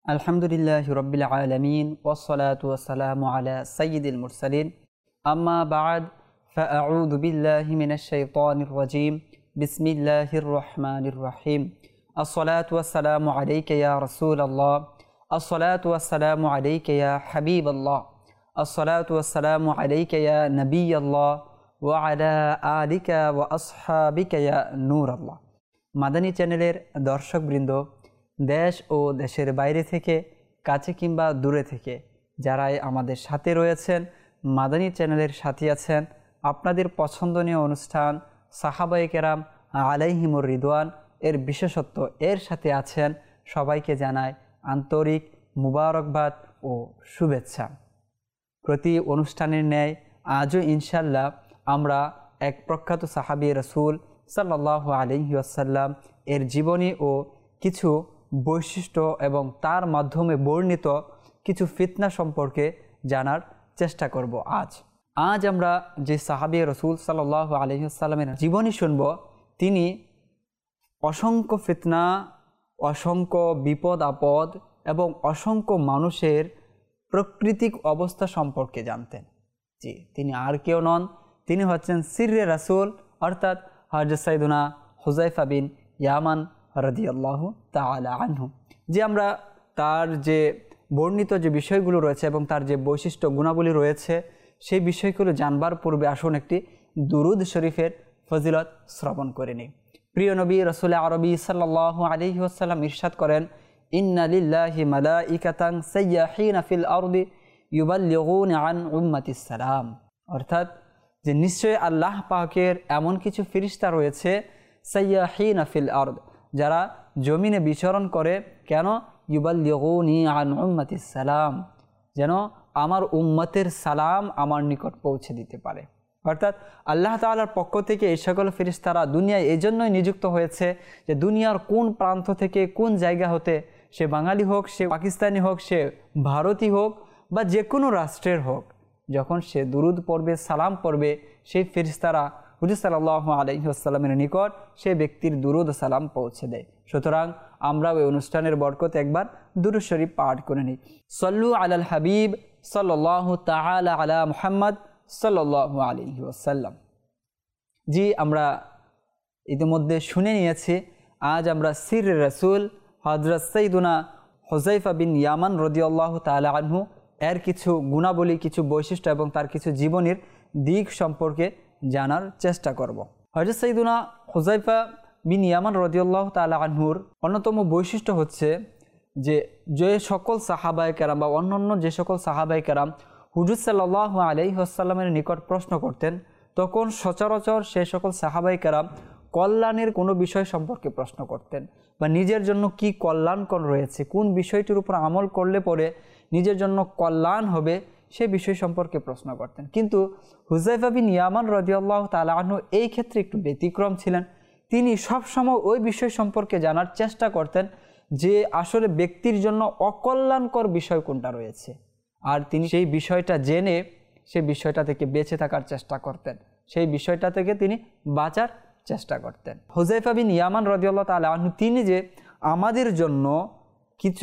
আলহামদুলিল্লাহি রাব্বিল আলামিন ওয়াসসালাতু ওয়াসসালামু আলা সাইয়্যিদিল মুরসালিন আম্মা বা'দ ফাআউযু বিল্লাহি মিনাশ শাইতানির রাজীম বিসমিল্লাহির রহমানির রহিম আসসালাতু ওয়াসসালামু আলাইকা ইয়া রাসূলাল্লাহ আসসালাতু ওয়াসসালামু আলাইকা ইয়া হাবিবাল্লাহ আসসালাতু ওয়াসসালামু আলাইকা ইয়া নবিয়াল্লাহ ওয়া আলা আলিকা ওয়া আসহাবিকা ইয়া নূরাল্লাহ। মাদানী চ্যানেলের দর্শকবৃন্দ, দেশ ও দেশের বাইরে থেকে, কাছে কিংবা দূরে থেকে যারাই আমাদের সাথে রয়েছেন, মাদানী চ্যানেলের সাথী আছেন, আপনাদের পছন্দনীয় অনুষ্ঠান সাহাবায়ে কেরাম আলাইহিমুর রিদওয়ান এর বিশেষত্ব এর সাথে আছেন, সবাইকে জানায় আন্তরিক মুবারকবাদ ও শুভেচ্ছা। প্রতি অনুষ্ঠানের ন্যায় আজও ইনশাল্লাহ আমরা এক প্রখ্যাত সাহাবী রাসূল সাল্লাল্লাহু আলাইহি ওয়াসাল্লাম এর জীবনী ও কিছু বৈশিষ্ট্য এবং তার মাধ্যমে বর্ণিত কিছু ফিতনা সম্পর্কে জানার চেষ্টা করব। আজ আমরা যে সাহাবী রাসূল সাল্লাল্লাহু আলাইহি ওয়াসাল্লামের জীবনী শুনব, তিনি অসংখ্য ফিতনা, অসংখ্য বিপদ আপদ এবং অসংখ্য মানুষের প্রাকৃতিক অবস্থা সম্পর্কে জানতেন। জি, তিনি আর কেউ নন, তিনি হচ্ছেন সিররে রাসূল অর্থাৎ হযরত সাইয়েদুনা হুযায়ফা বিন ইয়ামান রাদিয়াল্লাহু তাআলা আনহু। যে আমরা তার যে বর্ণিত যে বিষয়গুলো রয়েছে এবং তার যে বৈশিষ্ট্য গুণাবলী রয়েছে সেই বিষয়গুলো জানবার পূর্বে আসুন একটি দুরূদ শরীফের ফজিলত শ্রবণ করে নিই। প্রিয় নবী রাসূল আরবি সাল্লাল্লাহু আলাইহি ওয়াসাল্লাম ইরশাদ করেন, ইন্না লিল্লাহি মালাইকাতান সাইয়াহিনা ফিল আরদি ইউবাল্লিগুনা আন উম্মাতিস সালাম। অর্থাৎ যে নিশ্চয় আল্লাহ পাকের এমন কিছু ফেরেশতা রয়েছে সাইয়াহিনা ফিল আরদ, যারা জমিনে বিচরণ করে, কেন? ইউবাল্লিগুনি আন উম্মাতিস সালাম, যেন আমার উম্মতের সালাম আমার নিকট পৌঁছে দিতে পারে। অর্থাৎ আল্লাহ তাআলার পক্ষ থেকে এই সকল ফেরেশতারা দুনিয়ায় এই জন্যই নিযুক্ত হয়েছে যে দুনিয়ার কোন প্রান্ত থেকে, কোন জায়গা হতে, সে বাঙালি হোক, সে পাকিস্তানি হোক, সে ভারতীয় হোক বা যে কোনো রাষ্ট্রের হোক, যখন সে দুরুদ পড়বে, সালাম পড়বে, সেই ফেরেশতারা হুজুর সাল্লাল্লাহু আলাইহি ওয়াসাল্লামের নিকট সে ব্যক্তির দুরুদ ও সালাম পৌঁছে দেয়। সুতরাং আমরা ওই অনুষ্ঠানের বরকতে একবার দুরূদ শরীফ পাঠ করে নিই। সল্লু আলাল হাবিব সাল্লাল্লাহু তাআলা আলা মুহাম্মদ সাল্লাল্লাহু আলাইহি ওয়াসাল্লাম। জি, আমরা ইতিমধ্যে শুনে নিয়েছি। আজ আমরা সিররে রাসূল হযরত সাইয়েদুনা হুযায়ফা বিন ইয়ামান রাদিয়াল্লাহু তাআলা আনহু এর কিছু গুণাবলী, কিছু বৈশিষ্ট্য এবং তার কিছু জীবনের দিক সম্পর্কে জানার চেষ্টা করব। হযরত সাইয়েদুনা হুযায়ফা বিন ইয়ামান রাদিয়াল্লাহু তাআলা আনহুর অন্যতম বৈশিষ্ট্য হচ্ছে যে সকল সাহাবায়ে কেরাম বা অন্যান্য যে সকল সাহাবায়ে কেরাম হুজুর সাল্লাল্লাহু আলাইহি ওয়াসাল্লামের নিকট প্রশ্ন করতেন, তখন সচরাচর সে সকল সাহাবায়ে কেরাম কল্যাণের কোনো বিষয় সম্পর্কে প্রশ্ন করতেন বা নিজের জন্য কি কল্যাণকর রয়েছে, কোন বিষয়টির উপর আমল করলে পরে নিজের জন্য কল্যাণ হবে, সে বিষয় সম্পর্কে প্রশ্ন করতেন। কিন্তু হুযায়ফা বিন ইয়ামান রাদিয়াল্লাহু তাআলা আনহু এই ক্ষেত্রে একটু ব্যতিক্রম ছিলেন। তিনি সবসময় ওই বিষয় সম্পর্কে জানার চেষ্টা করতেন যে আসলে ব্যক্তির জন্য অকল্যাণকর বিষয় কোনটা রয়েছে, আর তিনি সেই বিষয়টা জেনে সেই বিষয়টা থেকে বেঁচে থাকার চেষ্টা করতেন, সেই বিষয়টা থেকে তিনি বাঁচার চেষ্টা করতেন। হুযায়ফা বিন ইয়ামান রাদিয়াল্লাহু তাআলা আনহু তিনি যে আমাদের জন্য কিছু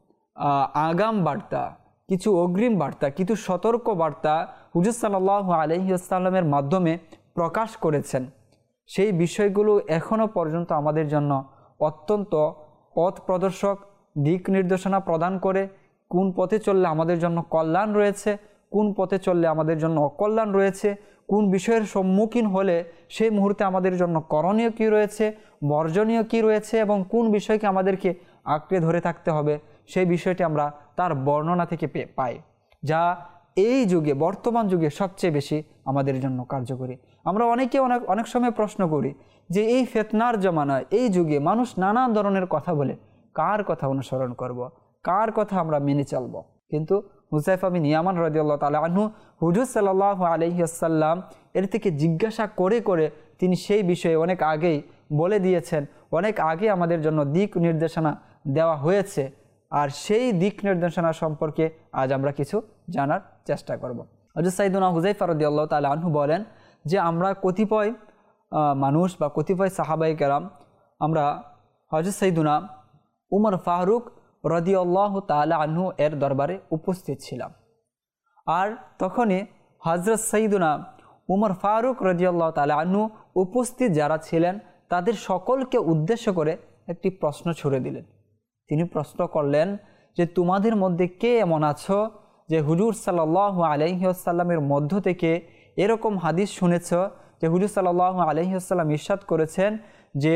আগাম বার্তা, কিছু অগ্রিম বার্তা, কিছু সতর্ক বার্তা হুজুর সাল্লাল্লাহু আলাইহি ওয়াসাল্লামের মাধ্যমে প্রকাশ করেছেন, সেই বিষয়গুলো এখনও পর্যন্ত আমাদের জন্য অত্যন্ত পথ প্রদর্শক, দিক নির্দেশনা প্রদান করে। কোন পথে চললে আমাদের জন্য কল্যাণ রয়েছে, কোন পথে চললে আমাদের জন্য অকল্যাণ রয়েছে, কোন বিষয়ের সম্মুখীন হলে সেই মুহূর্তে আমাদের জন্য করণীয় কী রয়েছে, বর্জনীয় কী রয়েছে এবং কোন বিষয়কে আমাদেরকে আঁকড়ে ধরে থাকতে হবে, সেই বিষয়টি আমরা তার বর্ণনা থেকে পাই, যা এই যুগে, বর্তমান যুগে সবচেয়ে বেশি আমাদের জন্য কার্যকরী। আমরা অনেক সময় প্রশ্ন করি যে এই ফিতনার জমানায়, এই যুগে মানুষ নানান ধরনের কথা বলে, কার কথা অনুসরণ করব, কার কথা আমরা মেনে চলব? কিন্তু হুযায়ফা বিন ইয়ামান রাদিয়াল্লাহু তাআলা আনহু হুজুর সাল্লাল্লাহু আলাইহি ওয়াসাল্লাম এর থেকে জিজ্ঞাসা করে করে তিনি সেই বিষয়ে অনেক আগেই বলে দিয়েছেন, অনেক আগে আমাদের জন্য দিক নির্দেশনা দেওয়া হয়েছে। আর সেই দিক নির্দেশনা সম্পর্কে আজ আমরা কিছু জানার চেষ্টা করব। হযরত সাইয়েদুনা হুযায়ফা রাদিয়াল্লাহু তাআলা আনহু বলেন যে আমরা কতিপয় মানুষ বা কতিপয় সাহাবায়ে কেরাম আমরা হযরত সাইয়েদুনা উমর ফারুক রাদিয়াল্লাহু তাআলা আনহু এর দরবারে উপস্থিত ছিলাম। আর তখনই হযরত সাইয়্যিদুনা উমর ফারুক রাদিয়াল্লাহু তাআলা আনহু উপস্থিত যারা ছিলেন তাদের সকলকে উদ্দেশ্য করে একটি প্রশ্ন ছুড়ে দিলেন। তিনি প্রশ্ন করলেন যে তোমাদের মধ্যে কে এমন আছো যে হুজুর সাল্লাল্লাহু আলাইহি ওয়াসাল্লামের মধ্য থেকে এরকম হাদিস শুনেছ যে হুজুর সাল্লাল্লাহু আলাইহি ওয়াসাল্লাম ইরশাদ করেছেন যে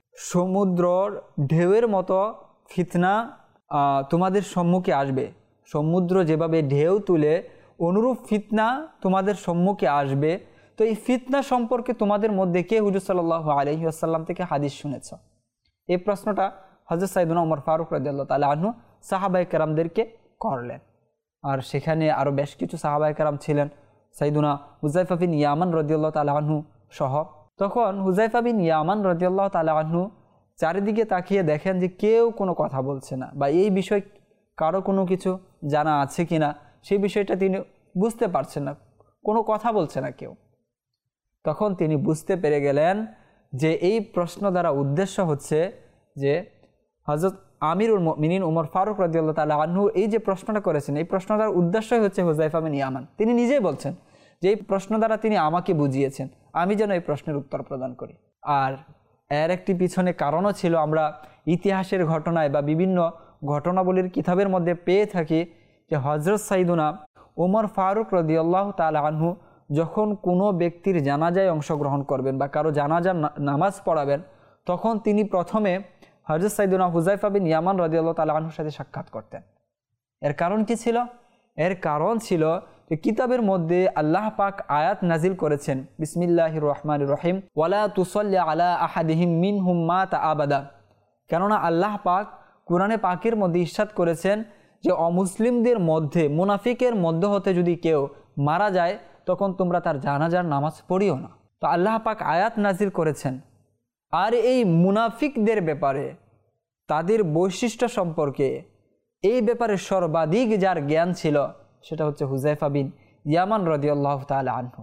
সমুদ্রর ঢেউয়ের মতো ফিতনা তোমাদের সম্মুখে আসবে, সমুদ্র যেভাবে ঢেউ তুলে অনুরূপ ফিতনা তোমাদের সম্মুখে আসবে। তো এই ফিতনা সম্পর্কে তোমাদের মধ্যে কে হুজুর সাল্লাল্লাহু আলাইহি ওয়াসাল্লাম থেকে হাদিস শুনেছ? এই প্রশ্নটা হযরত সাইয়্যিদুনা ওমর ফারুক রাদিয়াল্লাহু তাআলা আনহু সাহাবায়ে কেরামদেরকে করলেন। আর সেখানে আরও বেশ কিছু সাহাবায়ে কেরাম ছিলেন, সাইয়্যিদুনা হুযায়ফা বিন ইয়ামান রাদিয়াল্লাহু তাআলা আনহু সহ। তখন হুযায়ফা বিন ইয়ামান রাদিয়াল্লাহু তাআলা আনহু চারিদিকে তাকিয়ে দেখেন যে কেউ কোনো কথা বলছে না, বা এই বিষয় কারো কোনো কিছু জানা আছে কিনা সেই বিষয়টা তিনি বুঝতে পারছেন না, কোনো কথা বলছে না কেউ। তখন তিনি বুঝতে পেরে গেলেন যে এই প্রশ্ন দ্বারা উদ্দেশ্য হচ্ছে যে হযরত আমিরুল মুমিনিন উমর ফারুক রাদিয়াল্লাহু তাআলা আনহু এই যে প্রশ্নটা করেছেন, এই প্রশ্ন দ্বারা উদ্দেশ্যই হচ্ছে হুযায়ফা বিন ইয়ামান। তিনি নিজেই বলছেন যে এই প্রশ্ন দ্বারা তিনি আমাকে বুঝিয়েছেন, আমি যেন এই প্রশ্নের উত্তর প্রদান করি। আর এর একটি পিছনে কারণও ছিল, আমরা ইতিহাসের ঘটনায় বা বিভিন্ন ঘটনাবলীর কিতাবের মধ্যে পেয়ে থাকি যে হযরত সাইয়্যিদুনা উমর ফারুক রাদিয়াল্লাহু তাআলা আনহু যখন কোনো ব্যক্তির জানাজায় অংশগ্রহণ করবেন বা কারো জানাজার নামাজ পড়াবেন, তখন তিনি প্রথমে হযরত সাইয়্যিদুনা হুযায়ফা বিন ইয়ামান রাদিয়াল্লাহু তাআলা আনহুর সাথে সাক্ষাৎ করতেন। এর কারণ কি ছিল? এর কারণ ছিল যে কিতাবের মধ্যে আল্লাহ পাক আয়াত নাজিল করেছেন, বিসমিল্লাহির রহমানির রহিম, ওয়ালা তুসাল্লি আলা আহাদিহিম মিনহুম মাতা আবাদা। কেননা আল্লাহ পাক কুরআনে পাকের মধ্যে ইরশাদ করেছেন যে অমুসলিমদের মধ্যে, মুনাফিকের মধ্যে হতে যদি কেউ মারা যায় তখন তোমরা তার জানাজার নামাজ পড়িও না। তো আল্লাহ পাক আয়াত নাজিল করেছেন। আর এই মুনাফিকদের ব্যাপারে, তাদের বৈশিষ্ট্য সম্পর্কে, এই ব্যাপারে সর্বাধিক যার জ্ঞান ছিল সেটা হচ্ছে হুযায়ফা বিন ইয়ামান রাদিয়াল্লাহু তাআলা আনহু।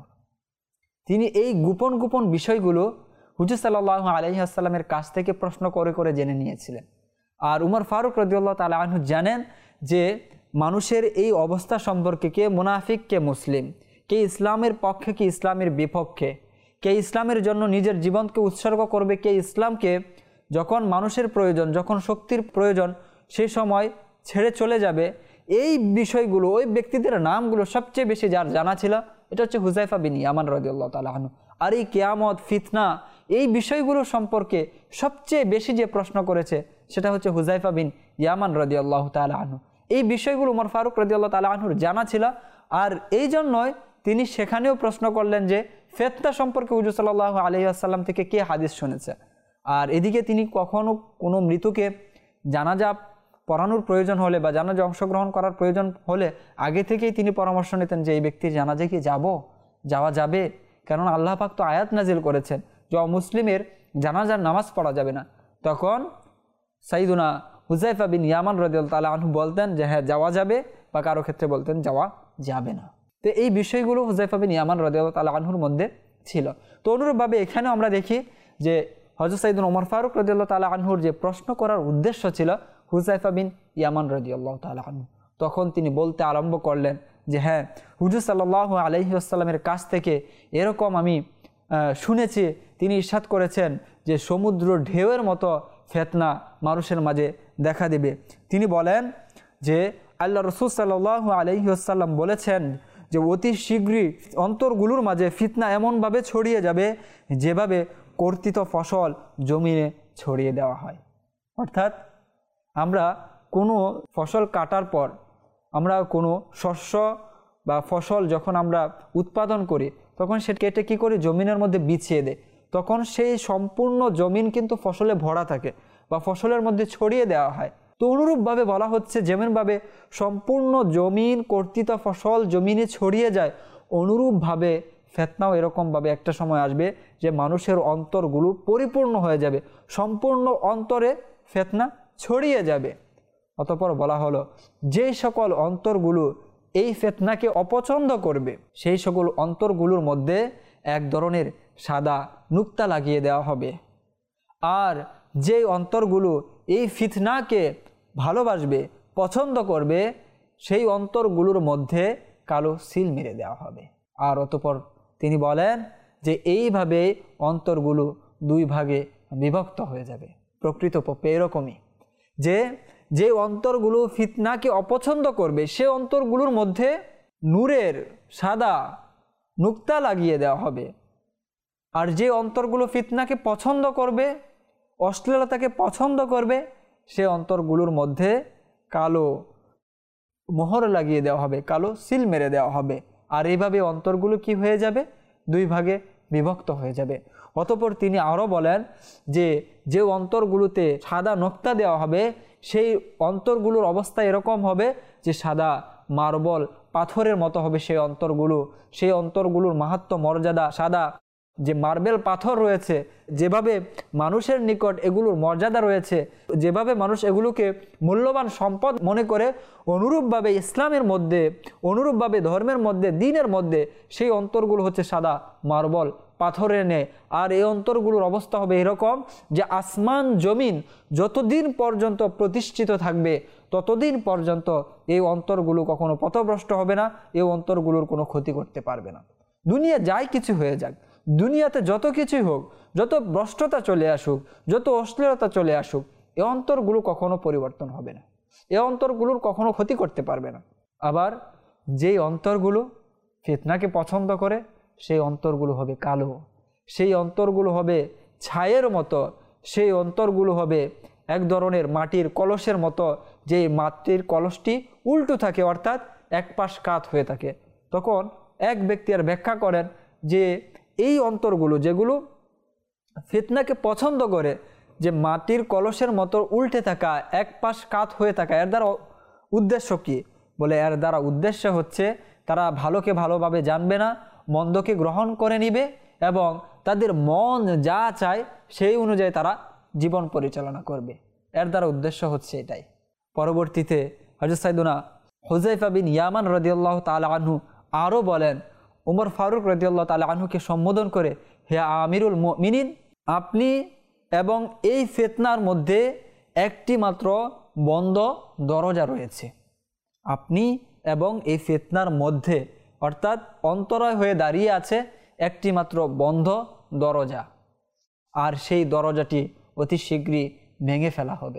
তিনি এই গোপন গোপন বিষয়গুলো হুজুর সাল্লাল্লাহু আলাইহি ওয়াসাল্লামের কাছ থেকে প্রশ্ন করে করে জেনে নিয়েছিলেন। আর উমর ফারুক রাদিয়াল্লাহু তাআলা আনহু জানেন যে মানুষের এই অবস্থা সম্পর্কে, কে মুনাফিক কে মুসলিম, কে ইসলামের পক্ষে কে ইসলামের বিপক্ষে, কে ইসলামের জন্য নিজের জীবনকে উৎসর্গ করবে, কে ইসলামকে যখন মানুষের প্রয়োজন, যখন শক্তির প্রয়োজন সেই সময় ছেড়ে চলে যাবে। এই বিষয়গুলো, ওই ব্যক্তিদের নামগুলো সবচেয়ে বেশি যার জানা ছিল এটা হচ্ছে হুযায়ফা বিন ইয়ামান রাদিয়াল্লাহু তাআলা আনহু। আর এই কিয়ামত, ফিতনা, এই বিষয়গুলো সম্পর্কে সবচেয়ে বেশি যে প্রশ্ন করেছে সেটা হচ্ছে হুযায়ফা বিন ইয়ামান রাদিয়াল্লাহু তাআলা আনহু। এই বিষয়গুলো উমর ফারুক রাদিয়াল্লাহু তাআলা আনহুর জানা ছিল। আর এই জন্যই তিনি সেখানেও প্রশ্ন করলেন যে ফিতনা সম্পর্কে হুজুর সাল্লাল্লাহু আলাইহি ওয়াসাল্লাম থেকে কে হাদিস শুনেছে। আর এদিকে তিনি কখনো কোনো মৃতকে জানাজা পড়ানোর প্রয়োজন হলে বা জানাজা অংশগ্রহণ করার প্রয়োজন হলে আগে থেকেই তিনি পরামর্শ নিতেন যে এই ব্যক্তির জানাজা কি যাওয়া যাবে। কারণ আল্লাহ পাক তো আয়াত নাজিল করেছেন যে অমুসলিমের জানাজার নামাজ পড়া যাবে না। তখন সাইয়্যিদুনা হুযায়ফা বিন ইয়ামান রাদিয়াল্লাহু তাআলা আনহু বলতেন যে হ্যাঁ যাওয়া যাবে, বা কারো ক্ষেত্রে বলতেন যাওয়া যাবে না। তো এই বিষয়গুলো হুযায়ফা বিন ইয়ামান রাদিয়াল্লাহু তাআলা আনহুর মধ্যে ছিল। তো অনুরূপভাবে এখানেও আমরা দেখি যে হযরত সাইয়্যিদুনা ওমর ফারুক রাদিয়াল্লাহু তাআলা আনহুর যে প্রশ্ন করার উদ্দেশ্য ছিল হুযায়ফা বিন ইয়ামান রাদিয়াল্লাহু তাআলা আনহু, তখন তিনি বলতে আরম্ভ করলেন যে হ্যাঁ হুজুর সাল্লাল্লাহু আলাইহি ওয়াসাল্লামের কাছ থেকে এরকম আমি শুনেছি, তিনি ইরশাদ করেছেন যে সমুদ্র ঢেউয়ের মতো ফিতনা মানুষের মাঝে দেখা দেবে। তিনি বলেন যে আল্লাহ রাসূল সাল্লাল্লাহু আলাইহি ওয়াসাল্লাম বলেছেন যে অতি শীঘ্রই অন্তরগুলোর মাঝে ফিতনা এমনভাবে ছড়িয়ে যাবে যেভাবে কর্তিত ফসল জমিনে ছড়িয়ে দেওয়া হয়। অর্থাৎ আমরা কোনো ফসল কাটার পর, আমরা কোনো শস্য বা ফসল যখন আমরা উৎপাদন করি তখন সেটা কেটে কী করি, জমিনের মধ্যে বিছিয়ে দেয়। তখন সেই সম্পূর্ণ জমিন কিন্তু ফসলে ভরা থাকে বা ফসলের মধ্যে ছড়িয়ে দেওয়া হয়। তো অনুরূপভাবে বলা হচ্ছে যেমনভাবে সম্পূর্ণ জমিন, কর্তিত ফসল জমিনে ছড়িয়ে যায়, অনুরূপভাবে ফিতনাও এরকমভাবে একটা সময় আসবে যে মানুষের অন্তরগুলো পরিপূর্ণ হয়ে যাবে, সম্পূর্ণ অন্তরে ফিতনা ছড়িয়ে যাবে। অতঃপর বলা হলো যে সকল অন্তরগুলো এই ফিতনাকে অপছন্দ করবে সেই সকল অন্তরগুলোর মধ্যে এক ধরনের সাদা নুক্তা লাগিয়ে দেওয়া হবে। আর যে অন্তরগুলো এই ফিতনাকে ভালোবাসবে, পছন্দ করবে, সেই অন্তরগুলোর মধ্যে কালো সিল মেরে দেওয়া হবে। আর অতঃপর তিনি বলেন যে এইভাবে অন্তরগুলো দুই ভাগে বিভক্ত হয়ে যাবে। প্রকৃতপক্ষে এরকমই যে অন্তরগুলো ফিতনাকে অপছন্দ করবে সে অন্তরগুলোর মধ্যে নূরের সাদা নুক্তা লাগিয়ে দেওয়া হবে। আর যে অন্তরগুলো ফিতনাকে পছন্দ করবে, অশ্লীলতাকে পছন্দ করবে, সে অন্তরগুলোর মধ্যে কালো মোহর লাগিয়ে দেওয়া হবে, কালো সিল মেরে দেওয়া হবে। আর এইভাবে অন্তরগুলো কি হয়ে যাবে? দুই ভাগে বিভক্ত হয়ে যাবে। অতঃপর তিনি আরও বলেন যে অন্তরগুলোতে সাদা নোক্তা দেওয়া হবে সেই অন্তরগুলোর অবস্থা এরকম হবে যে সাদা মার্বল পাথরের মতো হবে সেই অন্তরগুলোর মাহাত্ম্য মর্যাদা সাদা যে মার্বেল পাথর রয়েছে, যেভাবে মানুষের নিকট এগুলোর মর্যাদা রয়েছে, যেভাবে মানুষ এগুলোকে মূল্যবান সম্পদ মনে করে, অনুরূপভাবে ইসলামের মধ্যে, অনুরূপভাবে ধর্মের মধ্যে, দ্বীনের মধ্যে সেই অন্তরগুলো হচ্ছে সাদা মার্বল পাথরের ন্যায়। আর এই অন্তরগুলোর অবস্থা হবে এরকম যে আসমান জমিন যতদিন পর্যন্ত প্রতিষ্ঠিত থাকবে ততদিন পর্যন্ত এই অন্তরগুলো কখনো পথভ্রষ্ট হবে না, এই অন্তরগুলোর কোনো ক্ষতি করতে পারবে না। দুনিয়া যাই কিছু হয়ে যাক, দুনিয়াতে যত কিছুই হোক, যত ভ্রষ্টতা চলে আসুক, যত অশ্লীলতা চলে আসুক, এই অন্তরগুলো কখনো পরিবর্তন হবে না, এই অন্তরগুলোর কখনো ক্ষতি করতে পারবে না। আবার যেই অন্তরগুলো ফিতনাকে পছন্দ করে সেই অন্তরগুলো হবে কালো, সেই অন্তরগুলো হবে ছায়ের মতো, সেই অন্তরগুলো হবে এক ধরনের মাটির কলসের মতো, যে মাটির কলসটি উল্টো থাকে, অর্থাৎ এক পাশ কাত হয়ে থাকে। তখন এক ব্যক্তি আর ব্যাখ্যা করেন যে এই অন্তরগুলো যেগুলো ফিতনাকে পছন্দ করে, যে মাটির কলসের মতো উল্টে থাকা, এক পাশ কাত হয়ে থাকা, এর দ্বারা উদ্দেশ্য কি? বলে এর দ্বারা উদ্দেশ্য হচ্ছে তারা ভালোকে ভালোভাবে জানবে না, মন্দকে গ্রহণ করে নিবে এবং তাদের মন যা চায় সেই অনুযায়ী তারা জীবন পরিচালনা করবে। এর দ্বারা উদ্দেশ্য হচ্ছে এটাই। পরবর্তীতে হযরত সাইয়েদনা হুযায়ফা বিন ইয়ামান রাদিয়াল্লাহু তাআলা আনহু আরও বলেন, উমর ফারুক রাদিয়াল্লাহু তাআলা আনহুকে সম্বোধন করে, হে আমিরুল মুমিনিন, আপনি এবং এই ফিতনার মধ্যে একটি মাত্র বন্ধ দরজা রয়েছে। আপনি এবং এই ফিতনার মধ্যে, অর্থাৎ অন্তরায় হয়ে দাঁড়িয়ে আছে একটি মাত্র বন্ধ দরজা, আর সেই দরজাটি অতি শীঘ্রই ভেঙে ফেলা হবে।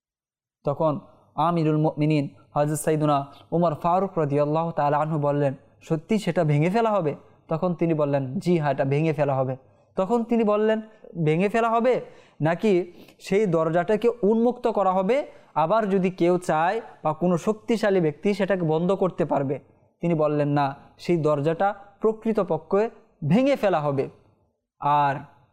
তখন আমিরুল মুমিনিন হযরত সাইয়েদনা উমর ফারুক রাদিয়াল্লাহু তাআলা আনহু বললেন, সত্যি সেটা ভেঙে ফেলা হবে? তখন তিনি বললেন, জি হ্যাঁ, এটা ভেঙে ফেলা হবে। তখন তিনি বললেন, ভেঙে ফেলা হবে নাকি সেই দরজাটাকে উন্মুক্ত করা হবে, আবার যদি কেউ চায় বা কোনো শক্তিশালী ব্যক্তি সেটাকে বন্ধ করতে পারবে? তিনি বললেন, না, সেই দরজাটা প্রকৃতপক্ষে ভেঙে ফেলা হবে। আর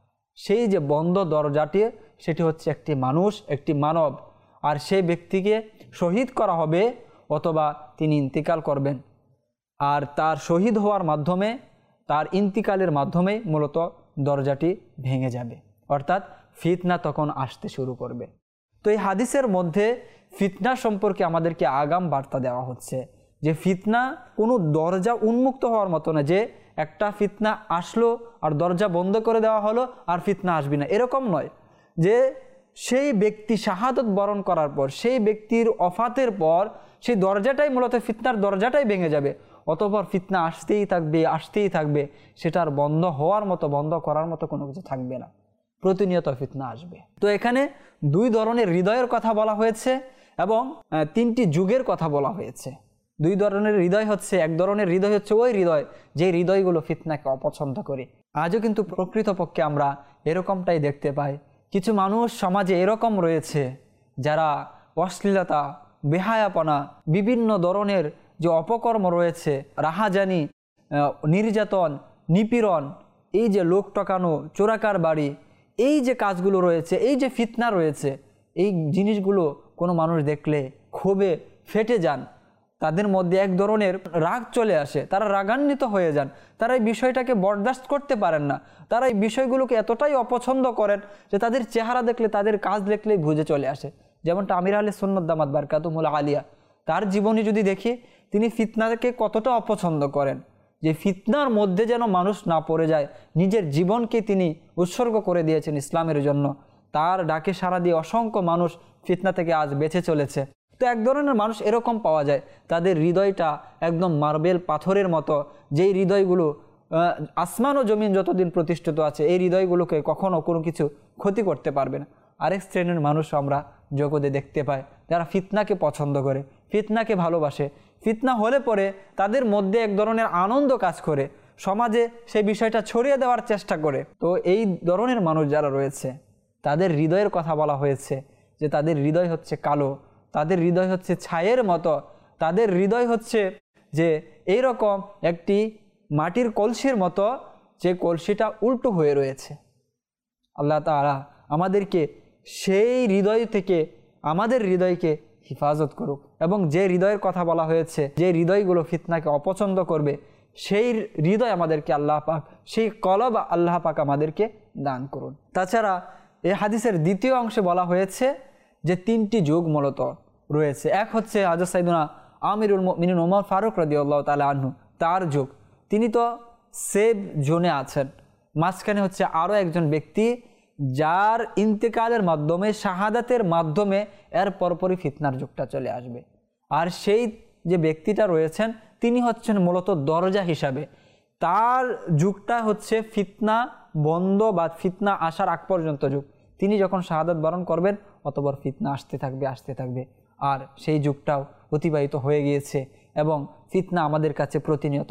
সেই যে বন্ধ দরজাটি সেটি হচ্ছে একটি মানুষ, একটি মানব, আর সেই ব্যক্তিকে শহীদ করা হবে অথবা তিনি ইন্তিকাল করবেন। আর তার শহীদ হওয়ার মাধ্যমে, তার ইন্তিকালের মাধ্যমে মূলত দরজাটি ভেঙে যাবে, অর্থাৎ ফিতনা তখন আসতে শুরু করবে। তো এই হাদিসের মধ্যে ফিতনা সম্পর্কে আমাদেরকে আগাম বার্তা দেওয়া হচ্ছে যে ফিতনা কোনো দরজা উন্মুক্ত হওয়ার মতো না, যে একটা ফিতনা আসলো আর দরজা বন্ধ করে দেওয়া হলো আর ফিতনা আসবে না, এরকম নয়। যে সেই ব্যক্তি শাহাদত বরণ করার পর, সেই ব্যক্তির ওফাতের পর সেই দরজাটাই মূলত ফিতনার দরজাটাই ভেঙে যাবে, অতঃপর ফিতনা আসতেই থাকবে, আসতেই থাকবে, সেটার বন্ধ হওয়ার মতো, বন্ধ করার মতো কোনো কিছু থাকবে না, প্রতিনিয়ত ফিতনা আসবে। তো এখানে দুই ধরনের হৃদয়ের কথা বলা হয়েছে এবং তিনটি যুগের কথা বলা হয়েছে। দুই ধরনের হৃদয় হচ্ছে, এক ধরনের হৃদয় হচ্ছে ওই হৃদয় যে হৃদয়গুলো ফিতনাকে অপছন্দ করে। আজও কিন্তু প্রকৃতপক্ষে আমরা এরকমটাই দেখতে পাই। কিছু মানুষ সমাজে এরকম রয়েছে যারা অশ্লীলতা, বেহায়াপনা, বিভিন্ন ধরনের যে অপকর্ম রয়েছে, রাহাজানি, নির্যাতন, নিপীড়ন, এই যে লোক টকানো, চোরাকার বাড়ি, এই যে কাজগুলো রয়েছে, এই যে ফিতনা রয়েছে, এই জিনিসগুলো কোনো মানুষ দেখলে ক্ষোভে ফেটে যান, তাদের মধ্যে এক ধরনের রাগ চলে আসে, তারা রাগান্বিত হয়ে যান, তারা এই বিষয়টাকে বরদাস্ত করতে পারেন না, তারা এই বিষয়গুলোকে এতটাই অপছন্দ করেন যে তাদের চেহারা দেখলে, তাদের কাজ দেখলেই বুঝে চলে আসে। যেমনটা আমির আহলে সুন্নাত দামাত বারকাতুহুল আলিয়া, তার জীবনী যদি দেখি, তিনি ফিতনাকে কতটা অপছন্দ করেন, যে ফিতনার মধ্যে যেন মানুষ না পড়ে যায়, নিজের জীবনকে তিনি উৎসর্গ করে দিয়েছেন ইসলামের জন্য। তার ডাকে সাড়া দিয়ে অসংখ্য মানুষ ফিতনা থেকে আজ বেঁচে চলেছে। তো এক ধরনের মানুষ এরকম পাওয়া যায়, তাদের হৃদয়টা একদম মার্বেল পাথরের মতো, যেই হৃদয়গুলো আসমান ও জমিন যতদিন প্রতিষ্ঠিত আছে এই হৃদয়গুলোকে কখনো কোনো কিছু ক্ষতি করতে পারবে না। আরেক শ্রেণীর মানুষ আমরা জগতে দেখতে পাই যারা ফিতনাকে পছন্দ করে, ফিতনাকে ভালোবাসে। ফিতনা হলে পরে তাদের মধ্যে এক ধরনের আনন্দ কাজ করে, সমাজে সেই বিষয়টা ছড়িয়ে দেওয়ার চেষ্টা করে। তো এই ধরনের মানুষ যারা রয়েছে তাদের হৃদয়ের কথা বলা হয়েছে যে তাদের হৃদয় হচ্ছে কালো, তাদের হৃদয় হচ্ছে ছায়ের মতো, তাদের হৃদয় হচ্ছে যে এইরকম একটি মাটির কলসির মতো, যে কলসিটা উল্টো হয়ে রয়েছে। আল্লাহ তাআলা আমাদেরকে সেই হৃদয় থেকে আমাদের হৃদয়কে হিফাজত করুক, এবং যে হৃদয়ের কথা বলা হয়েছে, যে হৃদয়গুলো ফিতনাকে অপছন্দ করবে, সেই হৃদয় আমাদেরকে আল্লাহ পাক, সেই কলব আল্লাহ পাক আমাদেরকে দান করুন। তাছাড়া এই হাদিসের দ্বিতীয় অংশে বলা হয়েছে যে 3টি যুগ মূলত রয়েছে। এক হচ্ছে হযরত সাইয়েদুনা আমিরুল মুমিনিন ওমর ফারুক রাদিয়াল্লাহু তাআলা আনহু, তার যুগ, তিনি তো সেভ জোনে আছেন। মাঝখানে হচ্ছে আরও একজন ব্যক্তি যার ইন্তেকালের মাধ্যমে, শাহাদাতের মাধ্যমে এর পরপরই ফিতনার যুগটা চলে আসবে। আর সেই যে ব্যক্তিটা রয়েছেন তিনি হচ্ছেন মূলত দরজা হিসাবে, তার যুগটা হচ্ছে ফিতনা বন্ধ বা ফিতনা আসার আগ পর্যন্ত যুগ। তিনি যখন শাহাদাত বরণ করবেন অতঃপর ফিতনা আসতে থাকবে, আর সেই যুগটাও অতিবাহিত হয়ে গিয়েছে এবং ফিতনা আমাদের কাছে প্রতিনিয়ত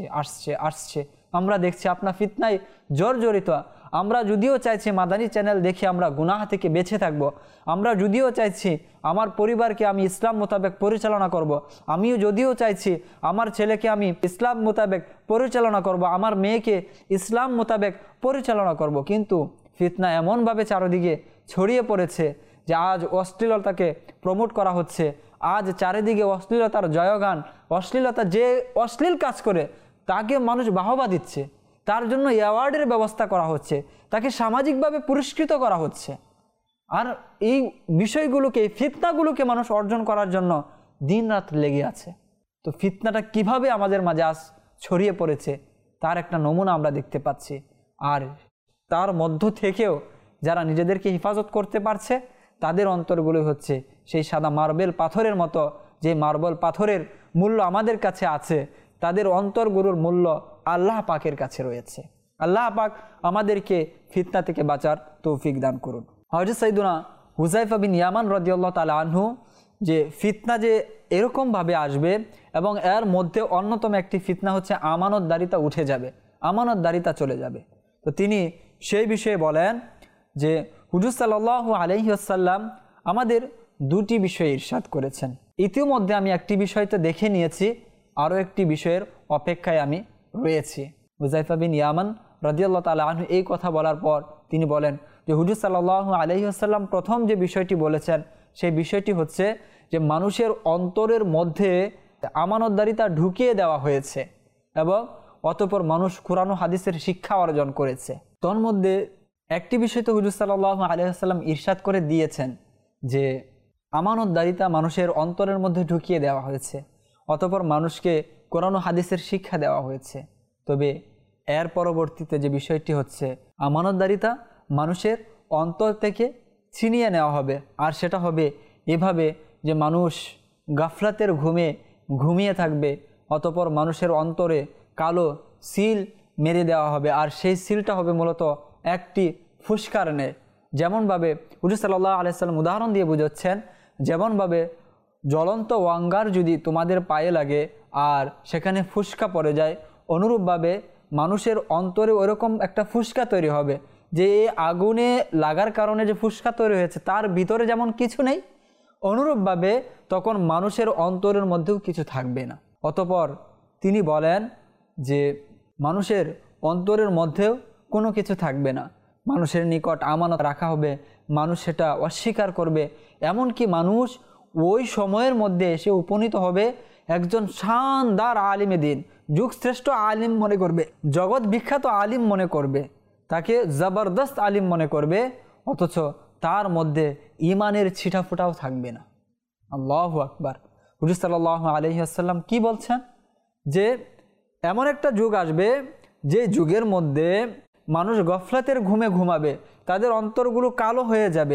আসছে। আমরা দেখছি আপনার ফিতনায় জর্জরিত। আমরা যদিও চাইছি মাদানী চ্যানেল দেখে আমরা গুনাহ থেকে বেঁচে থাকব, আমরা যদিও চাইছি আমার পরিবারকে আমি ইসলাম মোতাবেক পরিচালনা করব, আমিও যদিও চাইছি আমার ছেলেকে আমি ইসলাম মোতাবেক পরিচালনা করব, আমার মেয়েকে ইসলাম মোতাবেক পরিচালনা করব, কিন্তু ফিতনা এমনভাবে চারিদিকে ছড়িয়ে পড়েছে যে আজ অশ্লীলতাকে প্রমোট করা হচ্ছে, আজ চারিদিকে অশ্লীলতার জয়গান, অশ্লীলতা যে অশ্লীল কাজ করে তাকে মানুষ বাহবা দিচ্ছে, তার জন্য অ্যাওয়ার্ডের ব্যবস্থা করা হচ্ছে, তাকে সামাজিকভাবে পুরস্কৃত করা হচ্ছে। আর এই বিষয়গুলোকে, ফিতনাগুলোকে মানুষ অর্জন করার জন্য দিন রাত লেগে আছে। তো ফিতনাটা কিভাবে আমাদের মাঝে আজ ছড়িয়ে পড়েছে তার একটা নমুনা আমরা দেখতে পাচ্ছি। আর তার মধ্য থেকেও যারা নিজেদেরকে হেফাজত করতে পারছে তাদের অন্তরগুলো হচ্ছে সেই সাদা মার্বেল পাথরের মতো, যে মার্বেল পাথরের মূল্য আমাদের কাছে আছে, তাদের অন্তরগুলোর মূল্য আল্লাহ পাকের কাছে রয়েছে। আল্লাহ পাক আমাদেরকে ফিতনা থেকে বাঁচার তৌফিক দান করুন। হযরত সাইয়েদুনা হুযায়ফা বিন ইয়ামান রাদিয়াল্লাহু তাআলা আনহু, যে ফিতনা যে এরকমভাবে আসবে এবং এর মধ্যে অন্যতম একটি ফিতনা হচ্ছে আমানতদারিতা উঠে যাবে, আমানতদারিতা চলে যাবে। তো তিনি সেই বিষয়ে বলেন যে হুজুর সাল্লাল্লাহু আলাইহি ওয়াসাল্লাম আমাদের 2টি বিষয় ইরশাদ করেছেন। ইতিমধ্যে আমি একটি বিষয় তো দেখে নিয়েছি, আরও একটি বিষয়ের অপেক্ষায় আমি রয়েছি। হুযায়ফা বিন ইয়ামান রাদিয়াল্লাহু তাআলা আনহু এই কথা বলার পর তিনি বলেন যে হুজুর সাল্লাল্লাহু আলাইহি ওয়াসাল্লাম প্রথম যে বিষয়টি বলেছেন সেই বিষয়টি হচ্ছে যে মানুষের অন্তরের মধ্যে আমানতদারিতা ঢুকিয়ে দেওয়া হয়েছে এবং অতঃপর মানুষ কুরআন ও হাদিসের শিক্ষা অর্জন করেছে। তোর মধ্যে একটি বিষয় তো হুজুর সাল্লাল্লাহু আলাইহি ওয়াসাল্লাম ইরশাদ করে দিয়েছেন যে আমানতদারিতা মানুষের অন্তরের মধ্যে ঢুকিয়ে দেওয়া হয়েছে, অতঃপর মানুষকে কোরআন ও হাদিসের শিক্ষা দেওয়া হয়েছে। তবে এর পরবর্তীতে যে বিষয়টি হচ্ছে আমানতদারিতা মানুষের অন্তর থেকে ছিনিয়ে নেওয়া হবে, আর সেটা হবে এভাবে যে মানুষ গাফলাতের ঘুমে ঘুমিয়ে থাকবে, অতঃপর মানুষের অন্তরে কালো সিল মেরে দেওয়া হবে, আর সেই সিলটা হবে মূলত একটি ফুসকার ন্যায়। যেমনভাবে হুজুর সাল্লাল্লাহু আলাইহি ওয়াসাল্লাম উদাহরণ দিয়ে বুঝাচ্ছেন, যেমনভাবে জ্বলন্ত ওয়াঙ্গার যদি তোমাদের পায়ে লাগে আর সেখানে ফুসকা পড়ে যায়, অনুরূপভাবে মানুষের অন্তরে ওরকম একটা ফুসকা তৈরি হবে যে এই আগুনে লাগার কারণে যে ফুসকা তৈরি হয়েছে তার ভিতরে যেমন কিছু নেই, অনুরূপভাবে তখন মানুষের অন্তরের মধ্যেও কিছু থাকবে না। অতঃপর তিনি বলেন যে মানুষের অন্তরের মধ্যেও কোনো কিছু থাকবে না, মানুষের নিকট আমানত রাখা হবে, মানুষ সেটা অস্বীকার করবে, এমনকি মানুষ ওই সময়ের মধ্যে এসে উপনীত হবে একজন শানদার আলিমে দিন, যুগশ্রেষ্ঠ আলিম মনে করবে, জগৎ বিখ্যাত আলিম মনে করবে, তাকে জবরদস্ত আলিম মনে করবে, অথচ তার মধ্যে ইমানের ছিটাফোঁটাও থাকবে না। আল্লাহু আকবার। হুজুর সাল্লাল্লাহু আলাইহি ওয়াসাল্লাম কি বলছেন যে এমন একটা যুগ আসবে যে যুগের মধ্যে মানুষ গফলাতের ঘুমে ঘুমাবে, তাদের অন্তরগুলো কালো হয়ে যাবে,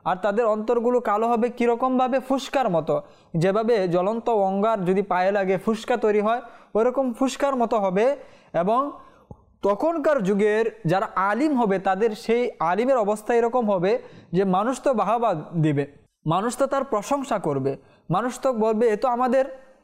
আর তাদের অন্তরগুলো কালো হবে কীরকমভাবে? ফুসকার মতো। যেভাবে জ্বলন্ত অঙ্গার যদি পায়ে লাগে ফুসকা তৈরি হয়, ওইরকম ফুসকার মতো হবে। এবং তখনকার যুগের যারা আলিম হবে তাদের সেই আলিমের অবস্থা এরকম হবে যে মানুষ তো বাহবা দিবে, মানুষ তো তার প্রশংসা করবে, মানুষ তো বলবে এ তো আমাদের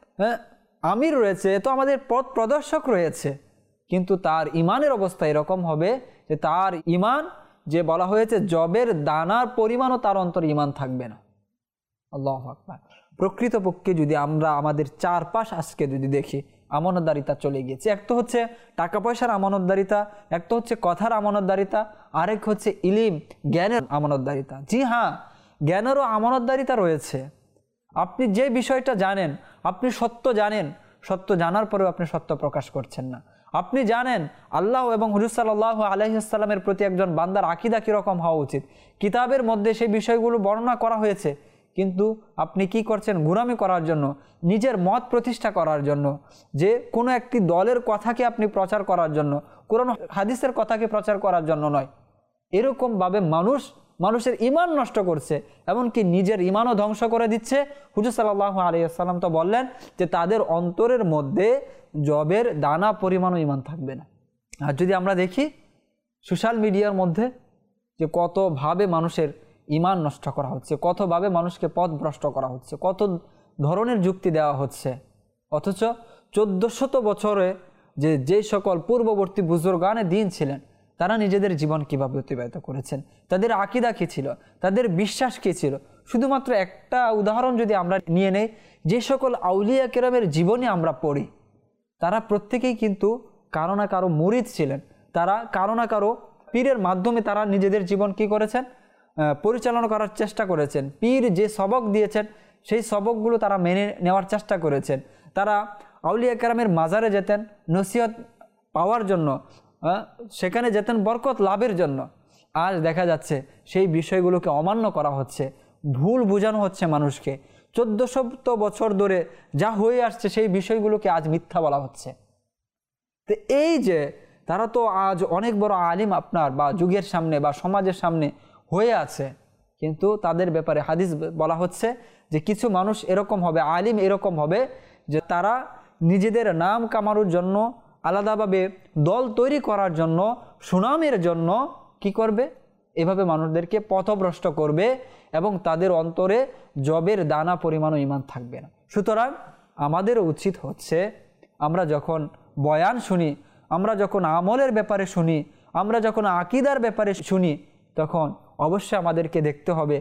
আমির রয়েছে, এ তো আমাদের পথ প্রদর্শক রয়েছে। কিন্তু তার ইমানের অবস্থা এরকম হবে যে তার ইমান, যে বলা হয়েছে জবের দানার পরিমাণও তার অন্তর ইমান থাকবে না। আল্লাহু আকবার। প্রকৃতপক্ষে যদি আমরা আমাদের চারপাশ আজকে যদি দেখি, আমানতদারিতা চলে গিয়েছে। এক তো হচ্ছে টাকা পয়সার আমানতদারিতা, এক তো হচ্ছে কথার আমানতদারিতা, আরেক হচ্ছে ইলিম জ্ঞানের আমানতদারিতা। জি হ্যাঁ, জ্ঞানেরও আমানতদারিতা রয়েছে। আপনি যে বিষয়টা জানেন, আপনি সত্য জানেন, সত্য জানার পরেও আপনি সত্য প্রকাশ করছেন না। আপনি জানেন আল্লাহ এবং হুজুর সাল্লাল্লাহু আলাইহি ওয়াসাল্লামের প্রতি একজন বান্দার আকীদা কীরকম হওয়া উচিত, কিতাবের মধ্যে সেই বিষয়গুলো বর্ণনা করা হয়েছে, কিন্তু আপনি কি করছেন? গোলামি করার জন্য, নিজের মত প্রতিষ্ঠা করার জন্য, যে কোনো একটি দলের কথাকে আপনি প্রচার করার জন্য, কোরআন হাদিসের কথাকে প্রচার করার জন্য নয়। এরকমভাবে মানুষের ইমান নষ্ট করছে, এমনকি নিজের ইমানও ধ্বংস করে দিচ্ছে। হুজুর সাল্লাল্লাহু আলাইহি ওয়াসাল্লাম তো বললেন যে তাদের অন্তরের মধ্যে জবের দানা পরিমাণও ইমান থাকবে না। আর যদি আমরা দেখি সোশ্যাল মিডিয়ার মধ্যে যে কতভাবে মানুষের ইমান নষ্ট করা হচ্ছে, কতভাবে মানুষকে পথভ্রষ্ট করা হচ্ছে, কত ধরনের যুক্তি দেওয়া হচ্ছে, অথচ 1400 বছরে যে সকল পূর্ববর্তী বুজুর্গানে দ্বীন ছিলেন তারা নিজেদের জীবন কিভাবে অতিবাহিত করেছেন, তাদের আকীদা কী ছিল, তাদের বিশ্বাস কী ছিল। শুধুমাত্র একটা উদাহরণ যদি আমরা নিয়ে নেই, যে সকল আউলিয়া কেরামের জীবনী আমরা পড়ি, তারা প্রত্যেকেই কিন্তু কারো না কারো মুরিদ ছিলেন। তারা কারো না কারো পীরের মাধ্যমে তারা নিজেদের জীবন কি করেছেন? পরিচালনা করার চেষ্টা করেছেন। পীর যে সবক দিয়েছেন সেই সবকগুলো তারা মেনে নেওয়ার চেষ্টা করেছেন। তারা আউলিয়া কেরামের মাজারে যেতেন নসিহত পাওয়ার জন্য, সেখানে যেতেন বরকত লাভের জন্য। আজ দেখা যাচ্ছে সেই বিষয়গুলোকে অমান্য করা হচ্ছে, ভুল বোঝানো হচ্ছে মানুষকে। 1400 বছর ধরে যা হয়ে আসছে সেই বিষয়গুলোকে আজ মিথ্যা বলা হচ্ছে। তো এই যে তারা তো আজ অনেক বড় আলিম আপনার বা যুগের সামনে বা সমাজের সামনে হয়ে আছে, কিন্তু তাদের ব্যাপারে হাদিস বলা হচ্ছে যে কিছু মানুষ এরকম হবে, আলিম এরকম হবে যে তারা নিজেদের নাম কামানোর জন্য, আলাদাভাবে দল তৈরি করার জন্য, সুনামের জন্য কি করবে? এভাবে মানুষদেরকে পথভ্রষ্ট করবে এবং তাদের অন্তরে জবের দানা পরিমাণও ইমান থাকবে না। সুতরাং আমাদের উচিত হচ্ছে আমরা যখন বয়ান শুনি, আমরা যখন আমলের ব্যাপারে শুনি, আমরা যখন আকীদার ব্যাপারে শুনি, তখন অবশ্যই আমাদেরকে দেখতে হবে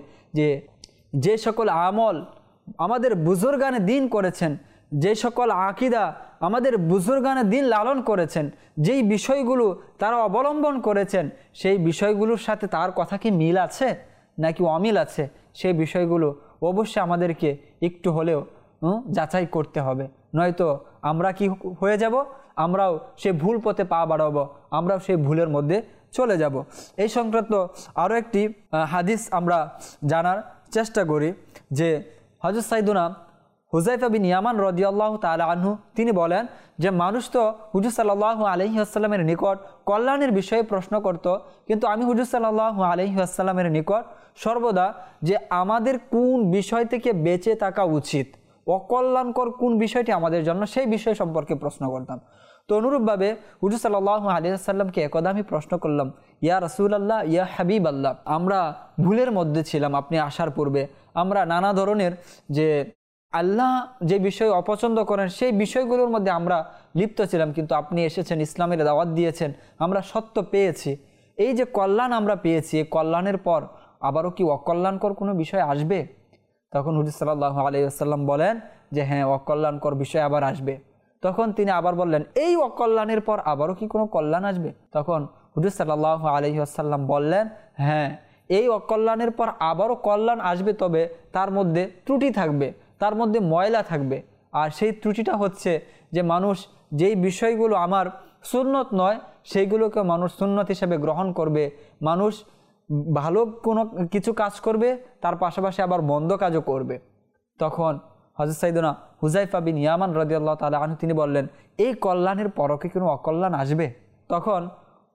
যে সকল আমল আমাদের বুজুর্গানে দ্বীন করেছেন, যে সকল আকীদা আমাদের বুজুর্গানে দ্বীন লালন করেছেন, যেই বিষয়গুলো তারা অবলম্বন করেছেন, সেই বিষয়গুলোর সাথে তার কথা কি মিল আছে নাকি অমিল আছে, সেই বিষয়গুলো অবশ্যই আমাদেরকে একটু হলেও যাচাই করতে হবে। নয়তো আমরা কি হয়ে যাব? আমরাও সে ভুল পথে পা বাড়াবো, আমরাও সেই ভুলের মধ্যে চলে যাব। এই সংক্রান্ত আরও একটি হাদিস আমরা জানার চেষ্টা করি যে হযরত সাইয়্যিদুনা হুযায়ফা বিন ইয়ামান রাদিয়াল্লাহু তাআলা আনহু তিনি বলেন যে মানুষ তো হুজুর সাল্লাল্লাহু আলাইহি ওয়াসাল্লামের নিকট কল্যাণের বিষয়ে প্রশ্ন করত, কিন্তু আমি হুজুর সাল্লাল্লাহু আলাইহি ওয়াসাল্লামের নিকট সর্বদা যে আমাদের কোন বিষয় থেকে বেঁচে থাকা উচিত, অকল্যাণকর কোন বিষয়টি আমাদের জন্য, সেই বিষয় সম্পর্কে প্রশ্ন করতাম। তো অনুরূপভাবে হুজুর সাল্লাল্লাহু আলাইহি ওয়াসাল্লামকে একদা আমি প্রশ্ন করলাম, ইয়া রাসূলুল্লাহ, ইয়া হাবিবাল্লাহ, আমরা ভুলের মধ্যে ছিলাম আপনি আসার পূর্বে, আমরা নানা ধরনের যে আল্লাহ যে বিষয় অপছন্দ করেন সেই বিষয়গুলোর মধ্যে আমরা লিপ্ত ছিলাম, কিন্তু আপনি এসেছেন, ইসলামের দাওয়াত দিয়েছেন, আমরা সত্য পেয়েছি। এই যে কল্যাণ আমরা পেয়েছি, এই কল্যাণের পর আবারও কি অকল্যাণকর কোনো বিষয় আসবে? তখন হুজুর সাল্লাল্লাহু আলাইহি ওয়াসাল্লাম বলেন যে হ্যাঁ, অকল্যাণকর বিষয় আবার আসবে। তখন তিনি আবার বললেন, এই অকল্যাণের পর আবারও কি কোনো কল্যাণ আসবে? তখন হুজুর সাল্লাল্লাহু আলাইহি ওয়াসাল্লাম বললেন, হ্যাঁ, এই অকল্যাণের পর আবারও কল্যাণ আসবে, তবে তার মধ্যে ত্রুটি থাকবে, তার মধ্যে ময়লা থাকবে। আর সেই ত্রুটিটা হচ্ছে যে মানুষ যেই বিষয়গুলো আমার সুন্নত নয় সেইগুলোকে মানুষ সুন্নত হিসেবে গ্রহণ করবে, মানুষ ভালো কোনো কিছু কাজ করবে, তার পাশাপাশি আবার মন্দ কাজও করবে। তখন হযরত সাইয়্যিদুনা হুযায়ফা বিন ইয়ামান রাদিয়াল্লাহু তাআলা আনহু তিনি বললেন, এই কল্যাণের পরও কি কোনো অকল্যাণ আসবে? তখন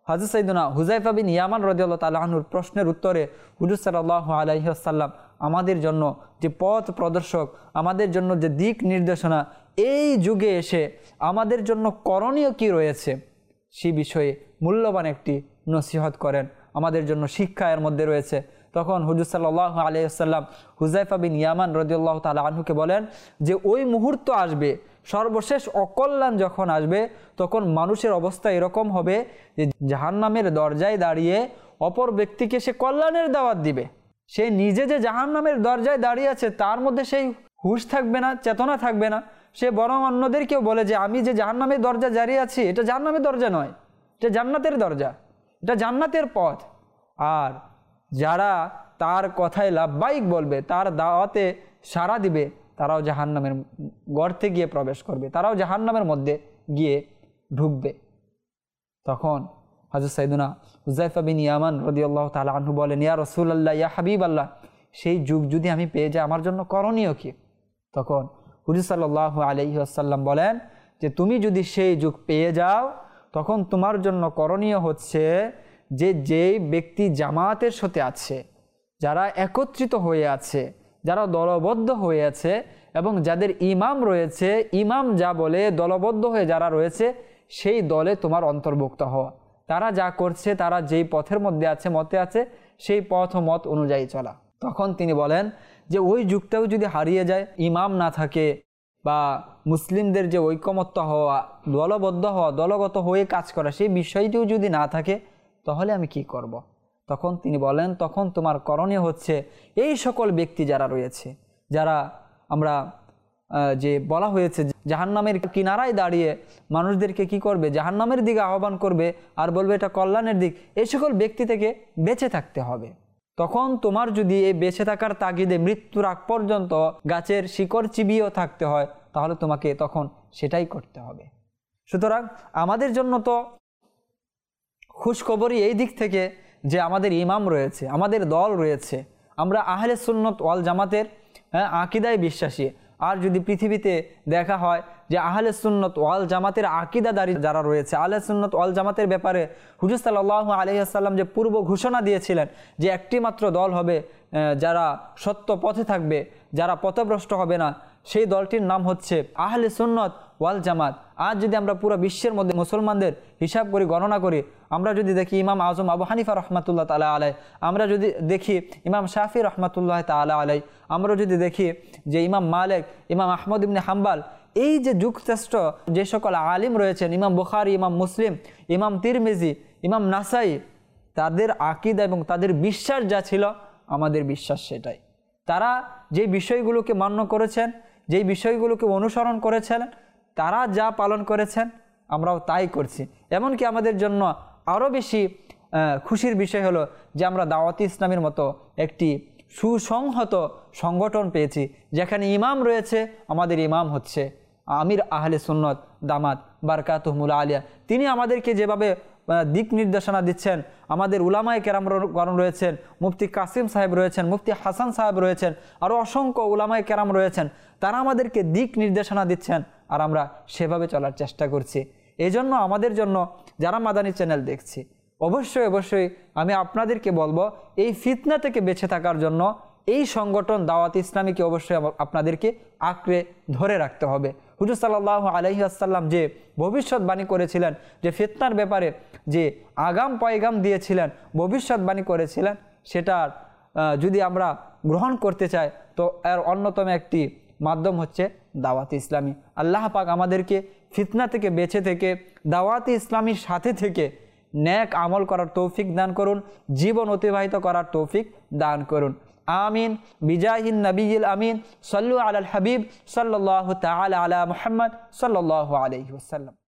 হযরত সাইয়েদনা হুযায়ফা বিন ইয়ামান রাদিয়াল্লাহু তাআলা আনহুর প্রশ্নের উত্তরে হুজুর সাল্লাল্লাহু আলাইহি ওয়াসাল্লাম আমাদের জন্য যে পথ প্রদর্শক, আমাদের জন্য যে দিক নির্দেশনা, এই যুগে এসে আমাদের জন্য করণীয় কি রয়েছে সেই বিষয়ে মূল্যবান একটি নসিহত করেন, আমাদের জন্য শিক্ষা এর মধ্যে রয়েছে। তখন হুজুর সাল্লাল্লাহু আলাইহি ওয়াসাল্লাম হুযায়ফা বিন ইয়ামান রাদিয়াল্লাহু তাআলা আনহুকে বলেন যে ওই মুহূর্ত আসবে, সর্বশেষ অকল্যাণ যখন আসবে, তখন মানুষের অবস্থা এরকম হবে যে জাহান্নামের দরজায় দাঁড়িয়ে অপর ব্যক্তিকে সে কল্যাণের দাওয়াত দিবে। সে নিজে যে জাহান্নামের দরজায় দাঁড়িয়ে আছে তার মধ্যে সেই হুঁশ থাকবে না, চেতনা থাকবে না। সে বরং অন্যদেরকেও বলে যে আমি যে জাহান্নামের দরজা দাঁড়িয়ে আছি, এটা জাহান্নামের দরজা নয়, এটা জান্নাতের দরজা, এটা জান্নাতের পথ। আর যারা তার কথায় লাব্বাইক বলবে, তার দাওয়াতে সাড়া দিবে, তারাও জাহান্নামের গর্তে গিয়ে প্রবেশ করবে, তারাও জাহান্নামের মধ্যে গিয়ে ঢুকবে। তখন হযরত সাইয়েদনা হুযায়ফা বিন ইয়ামান রাদিয়াল্লাহু তাআলা আনহু বলেন, ইয়া রাসূলুল্লাহ, ইয়া হাবিবাল্লাহ, সেই যুগ যদি আমি পেয়ে যাই আমার জন্য করণীয় কি? তখন হুজুর সাল্লাল্লাহু আলাইহি ওয়াসাল্লাম বলেন যে তুমি যদি সেই যুগ পেয়ে যাও, তখন তোমার জন্য করণীয় হচ্ছে যে যেই ব্যক্তি জামাতের সাথে আছে, যারা একত্রিত হয়ে আছে, যারা দলবদ্ধ হয়ে আছে এবং যাদের ইমাম রয়েছে, ইমাম যা বলে দলবদ্ধ হয়ে যারা রয়েছে সেই দলে তোমার অন্তর্ভুক্ত হওয়া। তারা যা করছে, তারা যেই পথের মধ্যে আছে, মতে আছে, সেই পথ ও মত অনুযায়ী চলা। তখন তিনি বলেন যে ওই যুগটাও যদি হারিয়ে যায়, ইমাম না থাকে বা মুসলিমদের যে ঐকমত্য হওয়া, দলবদ্ধ হওয়া, দলগত হয়ে কাজ করা, সেই বিষয়টিও যদি না থাকে, তাহলে আমি কি করব? তখন তিনি বলেন তখন তোমার করণীয় হচ্ছে এই সকল ব্যক্তি যারা রয়েছে, যারা আমরা যে বলা হয়েছে জাহান্নামের কিনারায় দাঁড়িয়ে মানুষদেরকে কি করবে, জাহান্নামের দিকে আহ্বান করবে আর বলবে এটা কল্যাণের দিক, এই সকল ব্যক্তি থেকে বেঁচে থাকতে হবে। তখন তোমার যদি এই বেঁচে থাকার তাগিদে মৃত্যুর আগ পর্যন্ত গাছের শিকড় চিবিয়েও থাকতে হয়, তাহলে তোমাকে তখন সেটাই করতে হবে। সুতরাং আমাদের জন্য তো খুশখবরই এই দিক থেকে যে আমাদের ইমাম রয়েছে, আমাদের দল রয়েছে, আমরা আহলে সুন্নত ওয়াল জামাতের আকীদায় বিশ্বাসী। আর যদি পৃথিবীতে দেখা হয় যে আহলে সুন্নত ওয়াল জামাতের আকীদাদারী যারা রয়েছে, আহলে সুন্নত ওয়াল জামাতের ব্যাপারে হুজুর সাল্লাল্লাহু আলাইহি ওয়াসাল্লাম যে পূর্ব ঘোষণা দিয়েছিলেন যে একটি মাত্র দল হবে যারা সত্য পথে থাকবে, যারা পথভ্রষ্ট হবে না, সেই দলটির নাম হচ্ছে আহলে সুন্নত ওয়াল জামাত। আজ যদি আমরা পুরো বিশ্বের মধ্যে মুসলমানদের হিসাব করি, গণনা করি, আমরা যদি দেখি ইমাম আজম আবু হানিফা রহমাতুল্লাহ তাআলা আলাই, আমরা যদি দেখি ইমাম শাফি রহমাতুল্লাহ তাআলা আলাই, আমরা যদি দেখি যে ইমাম মালিক, ইমাম আহমদ ইবনে হাম্বাল, এই যে যুগশ্রেষ্ঠ যে সকল আলিম রয়েছেন, ইমাম বুখারী, ইমাম মুসলিম, ইমাম তিরমিজি, ইমাম নাসাই, তাদের আকীদা এবং তাদের বিশ্বাস যা ছিল, আমাদের বিশ্বাস সেটাই। তারা যে বিষয়গুলোকে মান্য করেছেন, যেই বিষয়গুলোকে অনুসরণ করেছেন, তারা যা পালন করেছেন আমরাও তাই করছি। এমনকি আমাদের জন্য আরও বেশি খুশির বিষয় হলো যে আমরা দাওয়াতি ইসলামের মতো একটি সুসংহত সংগঠন পেয়েছি, যেখানে ইমাম রয়েছে, আমাদের ইমাম হচ্ছে আমির আহলে সুন্নত দামাত বারকাতুহুল আলিয়া। তিনি আমাদেরকে যেভাবে দিক নির্দেশনা দিচ্ছেন, আমাদের উলামায়ে কেরাম রয়েছেন, মুফতি কাসিম সাহেব রয়েছেন, মুফতি হাসান সাহেব রয়েছেন, আরও অসংখ্য উলামায়ে কেরাম রয়েছেন, তারা আমাদেরকে দিক নির্দেশনা দিচ্ছেন আর আমরা সেভাবে চলার চেষ্টা করছি। এই জন্য আমাদের জন্য যারা মাদানী চ্যানেল দেখছি, অবশ্যই আমি আপনাদেরকে বলবো এই ফিতনা থেকে বেঁচে থাকার জন্য এই সংগঠন দাওয়াত ইসলামীকে অবশ্যই আপনাদেরকে আঁকড়ে ধরে রাখতে হবে। হুজুর সাল্লাল্লাহু আলাইহি ওয়াসাল্লাম যে ভবিষ্যৎবাণী করেছিলেন, যে ফিতনার ব্যাপারে যে আগাম পয়গাম দিয়েছিলেন, ভবিষ্যৎবাণী করেছিলেন, সেটার যদি আমরা গ্রহণ করতে চাই তো এর অন্যতম একটি মাধ্যম হচ্ছে দাওয়াত ইসলামী। আল্লাহ পাক আমাদেরকে ফিতনা থেকে বেঁচে থেকে দাওয়াত ইসলামীর সাথে থেকে নেক আমল করার তৌফিক দান করুন, জীবন অতিবাহিত করার তৌফিক দান করুন। আমিন বিজাহিন নবিয়িল আমিন। সাল্লু আলাল হাবিব সাল্লাল্লাহু তাআলা আলা মুহাম্মদ সাল্লাল্লাহু আলাইহি ওয়াসাল্লাম।